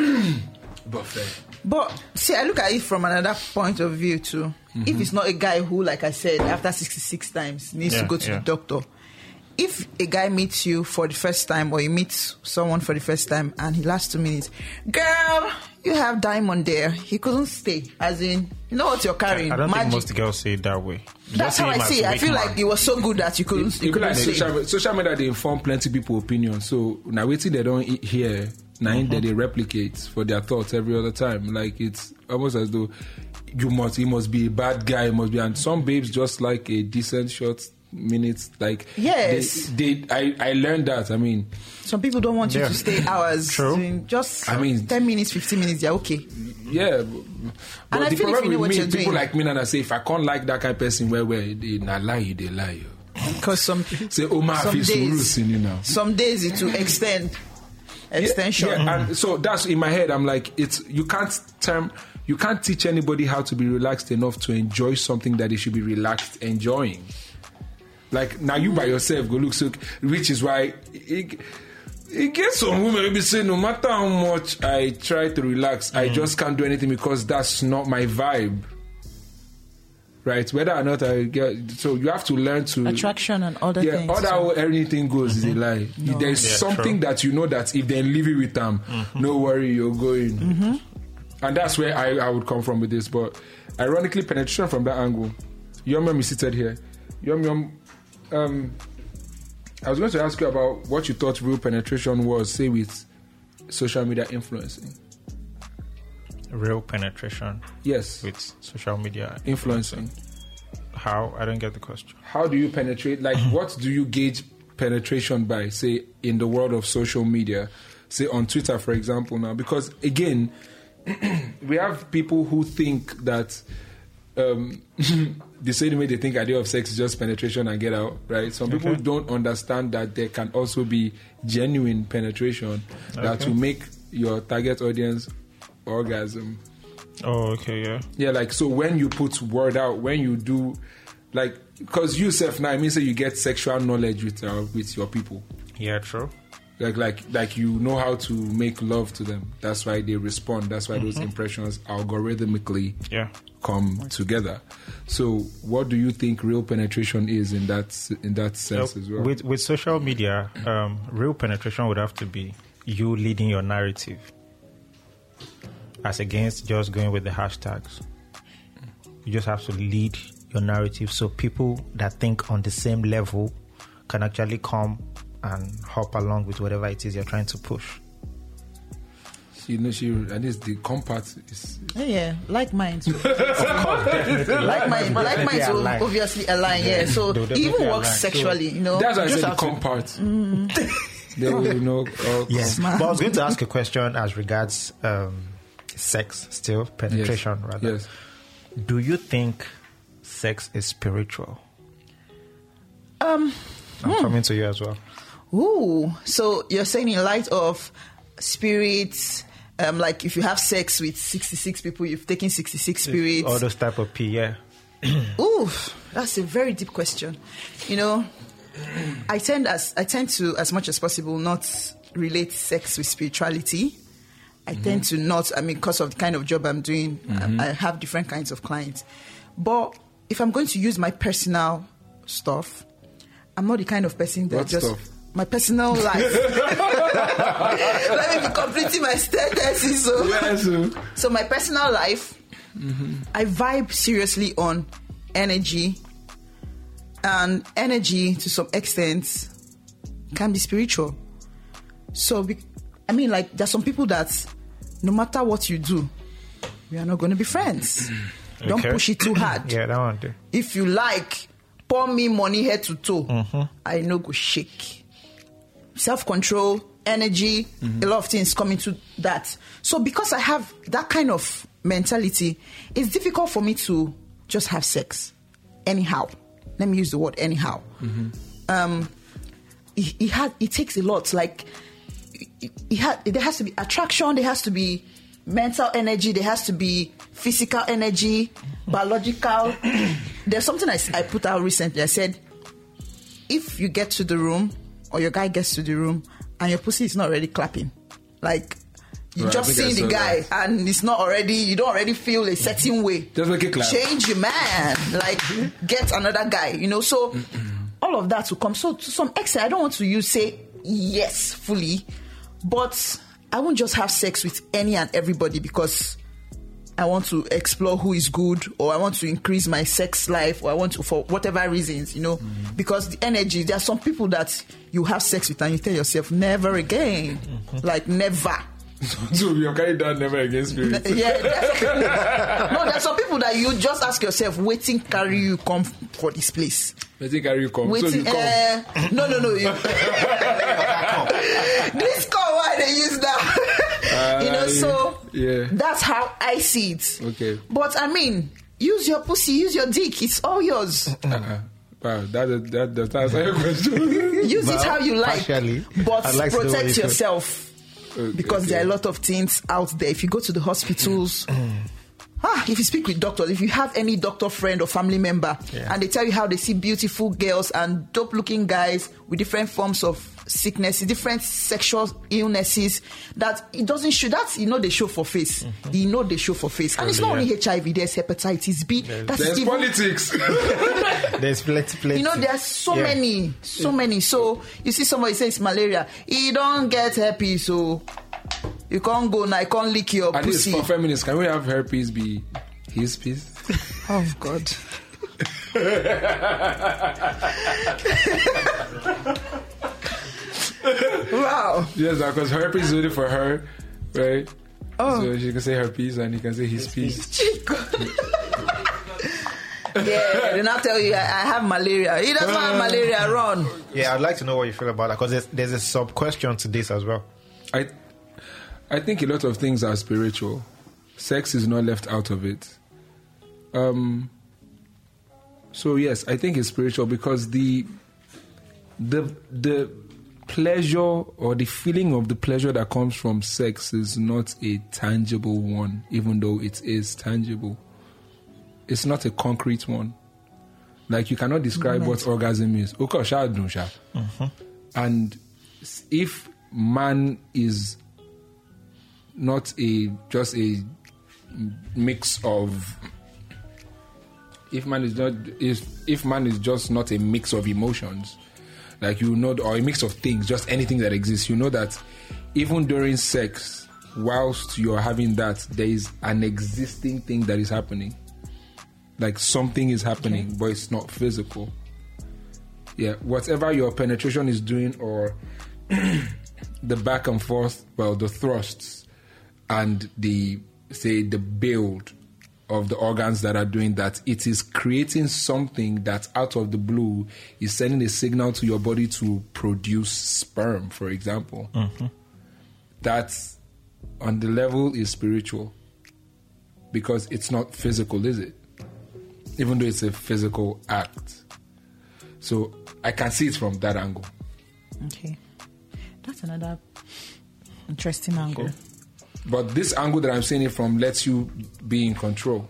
but fair. But see, I look at it from another point of view too. If it's not a guy who, like I said, after sixty-six times needs Yeah, to go to yeah. the doctor. If a guy meets you for the first time, or you meet someone for the first time, and he lasts two minutes, girl, you have diamond there. He couldn't stay. As in, you know what you're carrying. I don't Magic. think most girls say it that way. That's Just how I him as see it. I weak feel man. like it was so good that you couldn't. It, You it be like couldn't social, say. me- social media, they inform plenty people opinion. So now waiting they don't e- hear, now Mm-hmm. that they replicate for their thoughts every other time. Like it's almost as though you must, he must be a bad guy, he must be. And some babes just like a decent short minutes. Like Yes. they, they I, I learned that. I mean, Some people don't want you Yeah. to stay hours. True. Doing just I mean- ten minutes, fifteen minutes, they're okay. yeah. But I the feel if problem you know with what me, you're people doing. like me, and I say if I can't like that kind of person, where where they not lie, you they lie you. Because some Say oh my some face days, you now. some days it will extend. Extension. Yeah, yeah, and so that's in my head. I'm like, it's you can't term, you can't teach anybody how to be relaxed enough to enjoy something that they should be relaxed enjoying. Like now, you by yourself go look so, which is why it, it gets some women maybe say no matter how much I try to relax, I just can't do anything because that's not my vibe. Right, whether or not I get, so you have to learn to Attraction and other yeah, things. other how anything goes is a lie. No. There's Yeah, something true. that you know that if they leave you with them, no worry, you're going. And that's where I, I would come from with this. But ironically, penetration from that angle. Yum Yum is seated here. Yum Yum, um, I was going to ask you about what you thought real penetration was, say with social media influencing. Real penetration Yes, with social media influencing. How? I don't get the question. How do you penetrate? Like, what do you gauge penetration by, say, in the world of social media? Say, on Twitter, for example, now. Because, again, we have people who think that um, the same way they think idea of sex is just penetration and get out, right? Some people Okay. don't understand that there can also be genuine penetration that Okay. will make your target audience orgasm. Oh, okay, yeah. Yeah, like, so when you put word out, when you do, like, because you self now, it means that you get sexual knowledge with uh, with your people. Yeah, true. Like, like, like you know how to make love to them. That's why they respond. That's why mm-hmm. those impressions algorithmically yeah. come together. So, what do you think real penetration is in that in that sense so as well? With with social media, um, real penetration would have to be you leading your narrative, as against just going with the hashtags. You just have to lead your narrative so people that think on the same level can actually come and hop along with whatever it is you're trying to push. You know, she at least the compact is yeah, yeah, like mine. Too. Of course, definitely. like mine, like mine will obviously align. Yeah, yeah. So it even works align. Sexually. So, you know, that's why I said the compact. Mm. They will know. Uh, yes, but I was going to ask a question as regards um, sex, still penetration, yes. rather. Yes. Do you think sex is spiritual? Um, I'm hmm. coming to you as well. Ooh, so you're saying in light of spirits, um, like if you have sex with sixty-six people, you've taken sixty-six spirits. All those type of P, yeah. Ooh, that's a very deep question. You know, I tend as I tend to, as much as possible, not relate sex with spirituality. I mm-hmm. tend to not, I mean, because of the kind of job I'm doing, mm-hmm. I, I have different kinds of clients. But if I'm going to use my personal stuff, I'm not the kind of person that what just... Stuff? My personal life. Let me be completing my sentences. So. Yes. so my personal life, mm-hmm. I vibe seriously on energy. And energy, to some extent, can be spiritual. So, we, I mean, like, there's some people that no matter what you do, we are not going to be friends. Okay. Don't push it too hard. Yeah, that one too. If you like, pour me money head to toe. Mm-hmm. I no go shake. Self-control, energy, mm-hmm. a lot of things come into that. So because I have that kind of mentality, it's difficult for me to just have sex anyhow. Let me use the word anyhow. Mm-hmm. Um, it, it, had, it takes a lot. Like, it, it had, there has to be attraction, there has to be mental energy, there has to be physical energy, biological. There's something I, I put out recently. I said, if you get to the room, or your guy gets to the room and your pussy is not already clapping, like you right, just see the guy that. And it's not already, you don't already feel a certain way. Just make it clap. Change your man, like get another guy, you know. So all of that will come. So to some extent, I don't want to use say yes fully, but I won't just have sex with any and everybody because I want to explore who is good, or I want to increase my sex life, or I want to, for whatever reasons, you know, mm-hmm. because the energy, there are some people that you have sex with and you tell yourself, never again. Mm-hmm. Like, never. So you're carrying that never again spirit. Yeah. No, there are some people that you just ask yourself, waiting carry you come for this place. Waiting carry you come. Waiting, so you come. Uh, no, no, no. You, this call, why they use that? Uh, you know, so yeah. That's how I see it. Okay. But I mean, use your pussy, use your dick. It's all yours. Uh-uh. Wow, that that does answer your question. Use well, it how you like, partially, but like protect yourself. Okay, because okay. there are a lot of things out there. If you go to the hospitals, ah, if you speak with doctors, if you have any doctor friend or family member, yeah. and they tell you how they see beautiful girls and dope-looking guys with different forms of sicknesses, different sexual illnesses, that it doesn't show. That's, you know, they show for face. Mm-hmm. You know, they show for face. And it's not yeah. only H I V, there's hepatitis B. There's, that's there's even, politics. There's plenty, plenty. You know, there's so yeah. many, so yeah. many. So you see somebody says malaria, he don't get herpes, so you can't go now, I can't lick your At pussy. At least for feminists, can we have herpes be his piece? Oh, God. Wow. Yes, because herpes is only for her, right? Oh. So she can say her piece and he can say his piece. Yeah, then I'll tell you, I, I have malaria. He doesn't uh, have malaria, run. Yeah, I'd like to know what you feel about that, because there's, there's a sub-question to this as well. I I think a lot of things are spiritual. Sex is not left out of it. Um. So yes, I think it's spiritual because the the the pleasure or the feeling of the pleasure that comes from sex is not a tangible one, even though it is tangible. It's not a concrete one. Like, you cannot describe what orgasm is. Mm-hmm. And if man is not a just a mix of if man is not if if man is just not a mix of emotions, like you know, or a mix of things, just anything that exists, you know that even during sex, whilst you're having that, there is an existing thing that is happening. Like something is happening, okay. but it's not physical. Yeah, whatever your penetration is doing, or the back and forth, well, the thrusts and the, say, the build of the organs that are doing that, it is creating something that out of the blue is sending a signal to your body to produce sperm, for example. Mm-hmm. That's, on the level, is spiritual. Because it's not physical, is it? Even though it's a physical act. So I can see it from that angle. Okay. That's another interesting angle. Okay. But this angle that I'm seeing it from lets you be in control.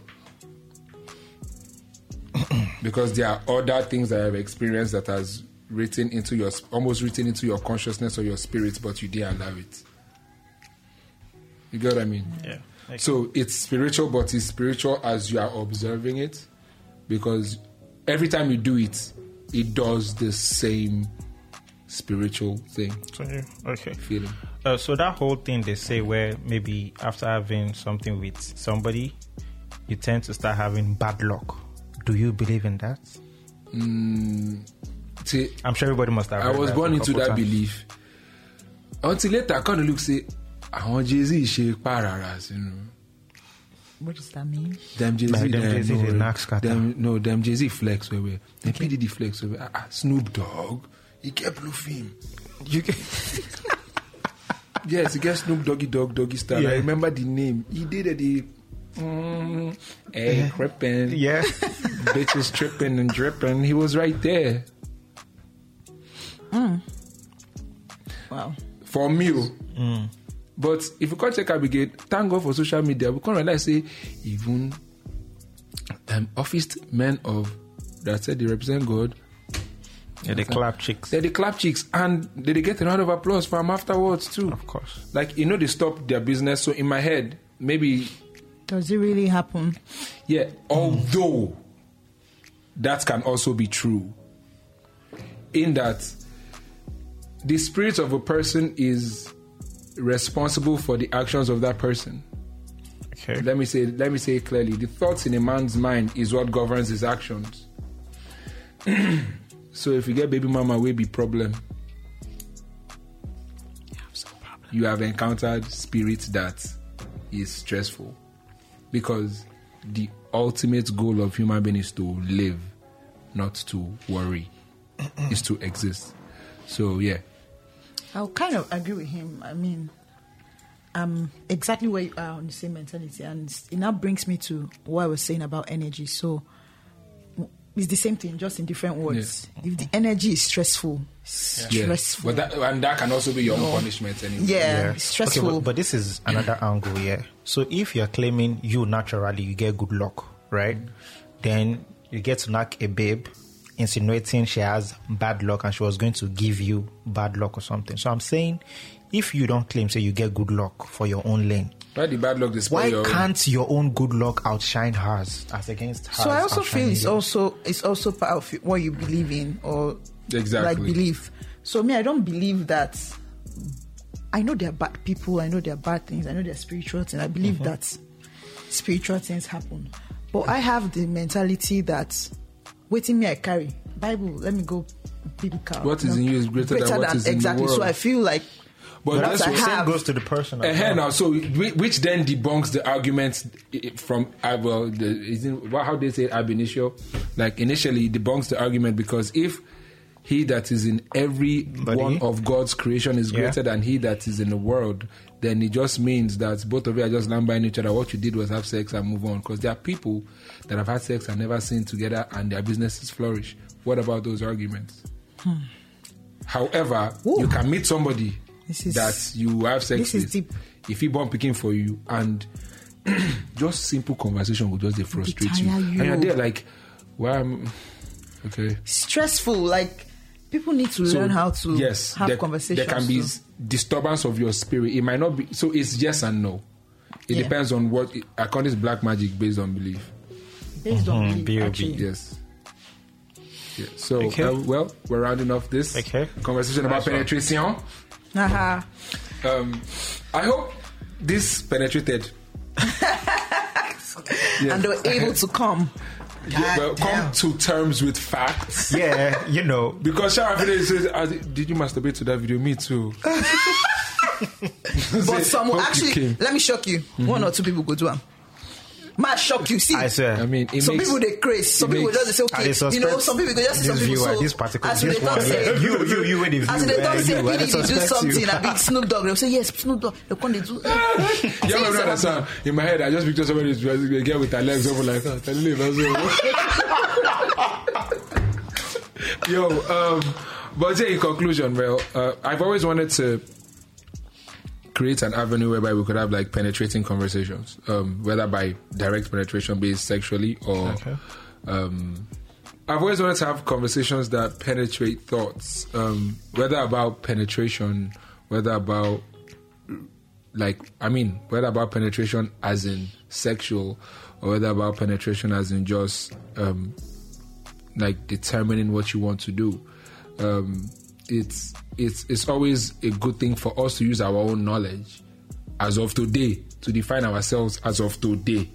Because there are other things that I've experienced that has written into your, almost written into your consciousness or your spirit, but you didn't allow it. You get what I mean? Yeah. Okay. So it's spiritual, but it's spiritual as you are observing it. Because every time you do it, it does the same spiritual thing. So, yeah, okay. Feeling. Uh, so that whole thing they say where maybe after having something with somebody, you tend to start having bad luck. Do you believe in that? Mm, see, I'm sure everybody must have. I was born into that times. belief. Until later, I kind of look say, I want Jay-Z shake pararas, you know. What does that mean? Them Jay-Z, like them them, Jay-Z, no, the Nax them, no, them Jay-Z flex where we, them okay. P D D flex where we, ah, ah, Snoop Dogg, he kept blue film. You get, yes, he gets Snoop Doggy Dogg Doggy Style. Yeah. I remember the name. He did it. The mm, hey, yeah. Crippin', yeah, bitches tripping and dripping. He was right there. Mm. Wow. For me. Mm. But if you can't check Abigail, thank God for social media, we can't realize, say, even um, office men of that said they represent God. Yeah, they clap chicks. They're the clap chicks. And they, they get a round of applause from afterwards, too. Of course. Like, you know, they stop their business. So in my head, maybe... Does it really happen? Yeah. Although, that can also be true. In that, the spirit of a person is responsible for the actions of that person. Okay. Let me say let me say it clearly. The thoughts in a man's mind is what governs his actions. So if you get baby mama will be problem. You have some problem. You have encountered spirit that is stressful. Because the ultimate goal of human being is to live, not to worry. Is to exist. So yeah. I'll kind of agree with him. I mean, um, exactly where you are on the same mentality. And it now brings me to what I was saying about energy. So it's the same thing, just in different words. Yeah. If the energy is stressful, stressful. Yeah. But that, and that can also be your own no. punishment anyway. Yeah, yeah. stressful. Okay, but, but this is another angle, yeah. So if you're claiming you naturally, you get good luck, right? Mm. Then you get to knock a babe, insinuating she has bad luck and she was going to give you bad luck or something. So I'm saying, if you don't claim, say you get good luck for your own lane, why the bad luck display? Why your can't your own good luck outshine hers as against hers? So I also feel it's yours? also it's also part of what you believe in, or exactly like belief. So me, I don't believe that. I know there are bad people. I know there are bad things. I know there are spiritual things. I believe mm-hmm. that spiritual things happen, but I have the mentality that. Waiting me I carry Bible. Let me go biblical. What is no? in you is greater, greater than what than, is exactly. in the world. So I feel like, but that's what same goes to the person. Uh, well. Now, so which then debunks the argument from uh, well, the isn't how they say ab initio, like initially debunks the argument because if he that is in every Buddy. one of God's creation is greater yeah. than he that is in the world, then it just means that both of you are just lambing each other. What you did was have sex and move on. Because there are people that have had sex and never seen together and their businesses flourish. What about those arguments? Hmm. However, Ooh. you can meet somebody is, that you have sex with. Deep. If he born picking for you and just simple conversation will just they frustrate you. you. And you're there like, why am okay. Stressful, like people need to So, learn how to yes, have there, conversations. There can be too. s- disturbance of your spirit. It might not be. So it's yes and no. It Yeah. depends on what. According to black magic, based on belief. Based on Mhm, belief, B O B. actually. Yes. Yeah. So Okay. uh, well, we're rounding off this Okay. conversation about Nice one. penetration. Haha. Um, I hope this penetrated. Yes. And they were able to come. Yeah, well, come damn. to terms with facts. Yeah, you know. Because Sharon Fide says, "Ah, "Did you masturbate to that video?" Me too. But some will Hope you actually, came. let me shock you. One or two people go do them. Might shock you. See, I swear. I mean, it some makes, people they craze. Some it people makes- just say, I okay, suspect you know, some people go just say some this people. viewer, So this particular, as we this they talk, one, say, yeah. you, you, you, with the as view, they talk, eh, say, you, I P D D do suspect something. you. A big Snoop Dogg. They'll say, yes, Snoop Dogg. They'll come, they do. You Say ever know that something. sound? In my head, I just picture somebody who's a girl with her legs over like, oh, tell you, that's all. Yo, um, but yeah, in conclusion, well, uh, I've always wanted to create an avenue whereby we could have like penetrating conversations, um, whether by direct penetration based sexually or Okay. um, I've always wanted to have conversations that penetrate thoughts, um, whether about penetration, whether about like I mean, whether about penetration as in sexual, or whether about penetration as in just um, like determining what you want to do. Um, it's it's it's always a good thing for us to use our own knowledge as of today to define ourselves as of today.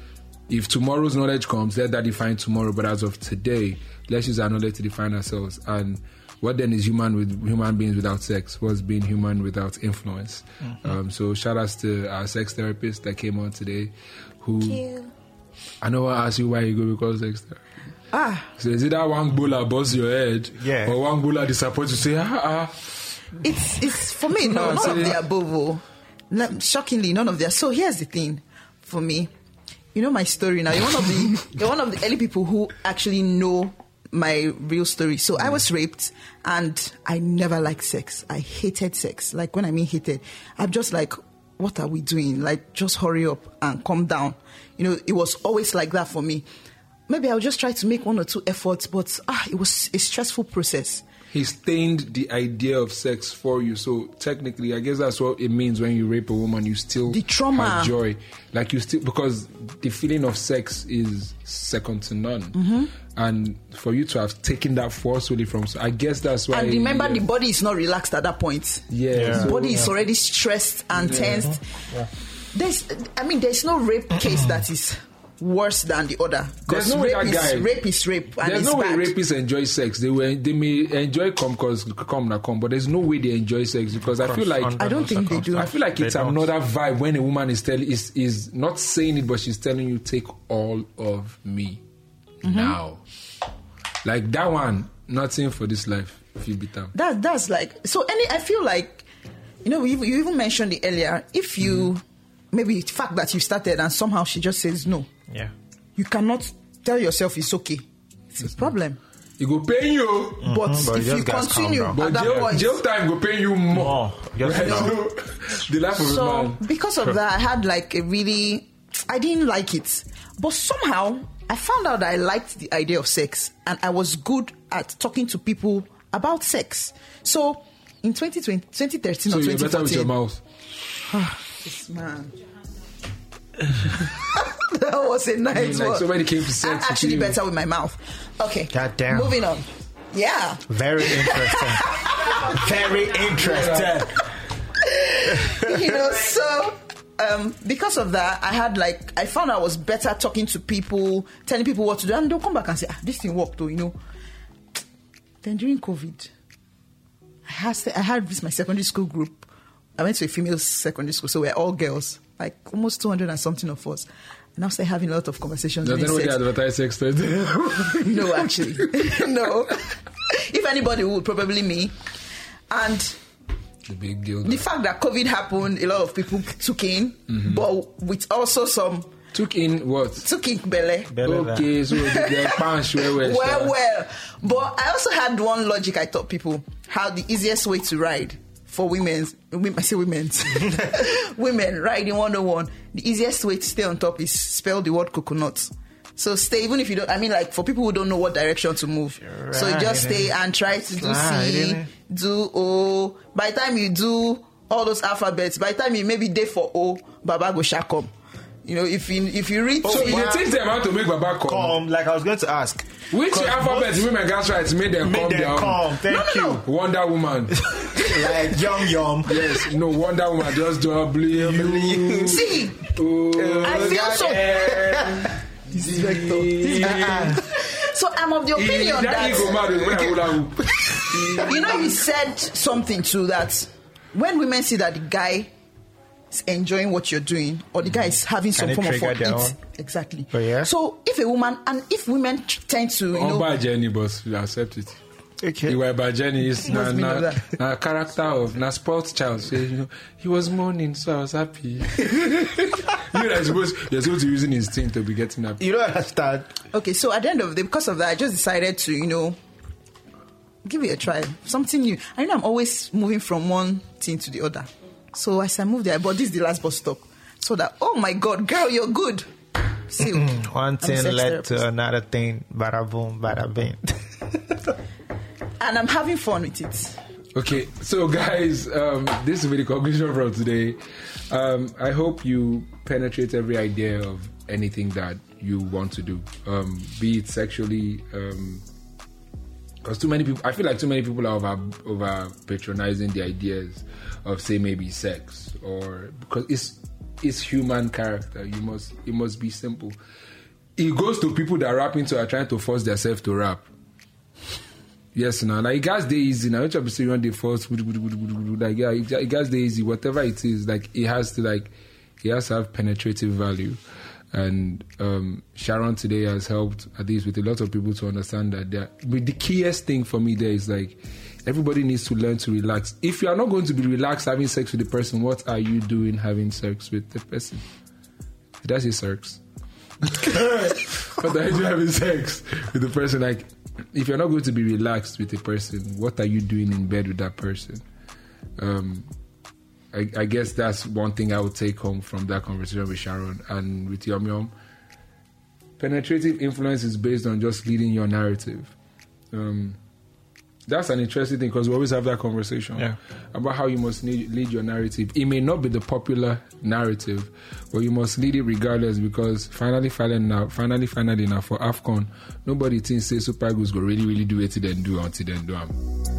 If tomorrow's knowledge comes, let that define tomorrow. But as of today, let's use our knowledge to define ourselves. And what then is human with human beings without sex? What's being human without influence? Mm-hmm. Um, so shout outs to our sex therapist that came on today. Who Thank you. I know I asked you why you go because sex therapy. Ah, So is it that one bowler bust your head? Yeah. Or one bowler disappoint you say, ah, ah. it's it's for me. No, No, none of see. the above. Oh. No, shockingly, none of the. So here's the thing, for me, you know my story now. You're one of the you're one of the early people who actually know my real story. So I was raped, and I never liked sex. I hated sex. Like when I mean hated, I'm just like, what are we doing? Like just hurry up and calm down. You know, it was always like that for me. Maybe I'll just try to make one or two efforts, but ah, it was a stressful process. He stained the idea of sex for you. So technically, I guess that's what it means when you rape a woman. You still The trauma. have joy, like you still, because the feeling of sex is second to none. Mm-hmm. And for you to have taken that forcefully from, so I guess that's why. And remember, yeah. the body is not relaxed at that point. yeah, Yeah. The so- body is already stressed and tensed. There's, I mean, there's no rape case that is worse than the other. There's Because no way rape, that is, guy- rape is rape, and There's it's no way bad. rapists enjoy sex. They will, they may enjoy come because come na come, but there's no way they enjoy sex because I feel like I don't think they do. I feel like They it's don't. another vibe when a woman is telling is is not saying it, but she's telling you take all of me Mm-hmm. now. Like that one, nothing for this life. If you beat them, That that's like so. Any, I feel like, you know, you, you even mentioned it earlier. If you maybe the fact that you started and somehow she just says no, Yeah. you cannot tell yourself it's okay. It's a problem. it go pay you, But Mhm, but if you you just gotta calm continue down. at but that jail, point, jail time go pay you more. More. Just Right? now. So, the life of a so man. because of that, I had like a really, I didn't like it, but somehow I found out that I liked the idea of sex, and I was good at talking to people about sex. So in twenty twenty, twenty thirteen So or you're twenty better with your fourteen, mouth. this man. That was a nice like one. somebody came to sex I'm with actually you. better with my mouth. Okay. God damn. Moving on. Yeah. Very interesting. Very interesting. You know, so um, because of that, I had like, I found I was better talking to people, telling people what to do, and they'll come back and say, ah, this thing worked, though, you know. Then during COVID, I had, I had this, my secondary school group. I went to a female secondary school, so we're all girls, like almost two hundred and something of us. And I started having a lot of conversations. Does during anybody sex. advertise sex today? No, actually. No. If anybody would, probably me. And The big deal. the fact that COVID happened, a lot of people took in, Mm-hmm. but with also some Took in what? took in belly. Belly Okay, so the punch where where Well, well. But I also had one logic I taught people, how the easiest way to ride for women's, I say women's, women riding one oh one, the easiest way to stay on top is spell the word coconut. So stay, even if you don't, I mean, like, for people who don't know what direction to move. Right. So you just stay and try to do right. C, do O. By the time you do all those alphabets, by the time you maybe day for O, Baba go sha come. You know, if you if you read... Oh, so you take them out to make Baba come? Come, like I was going to ask. Which alphabet women gas right made them made come them down? Come. Thank no, no, no. you. Wonder Woman. Like Yum Yum. Yes, no, Wonder Woman, just W. See, oh, I feel so... This is vector. Uh-uh. So I'm of the opinion that... You know, you said something too, that when women see that the guy is enjoying what you're doing, or the guy is having some form of fun, it's, exactly. Oh, yeah? So if a woman, and if women tend to, you know... by Jenny, boss, you accept it. Okay. You were by Jenny is na, na, na character of na sports child. So, you know, he was mourning, so I was happy. You know, I suppose you're supposed to be using his thing to be getting happy. You don't understand. Okay, so at the end of the day, because of that, I just decided to, you know, give it a try. Something new. I know I'm always moving from one thing to the other. So as I moved there, but this is the last bus stop. So that, oh my God, girl, you're good. See, one thing led to another thing. Bada boom, bada bing. And I'm having fun with it. Okay, so guys, um, this will be the conclusion from today. Um, I hope you penetrate every idea of anything that you want to do, um, be it sexually. Um, because too many people, I feel like too many people are over, over patronizing the ideas of, say, maybe sex, or because it's it's human character. You must it must be simple. It goes to people that rap into are trying to force themselves to rap. Yes, now like it guys they easy now. Each episode you want the first like yeah, it guys they easy. Whatever it is, like it has to like it has to have penetrative value. And um, Sharon today has helped at least with a lot of people to understand that. But the keyest thing for me there is like everybody needs to learn to relax. If you are not going to be relaxed having sex with the person, what are you doing having sex with the person? That's his sex. What are you doing having sex with the person? Like, if you're not going to be relaxed with a person, what are you doing in bed with that person? Um, I, I guess that's one thing I would take home from that conversation with Sharon and with Yum Yum. Penetrative influence is based on just leading your narrative. Um, that's an interesting thing because we always have that conversation yeah. about how you must lead, lead your narrative. It may not be the popular narrative, but you must lead it regardless because finally, finally now, finally, finally now for AFCON, nobody thinks say Super Eagles go really, really do it then do until then do them.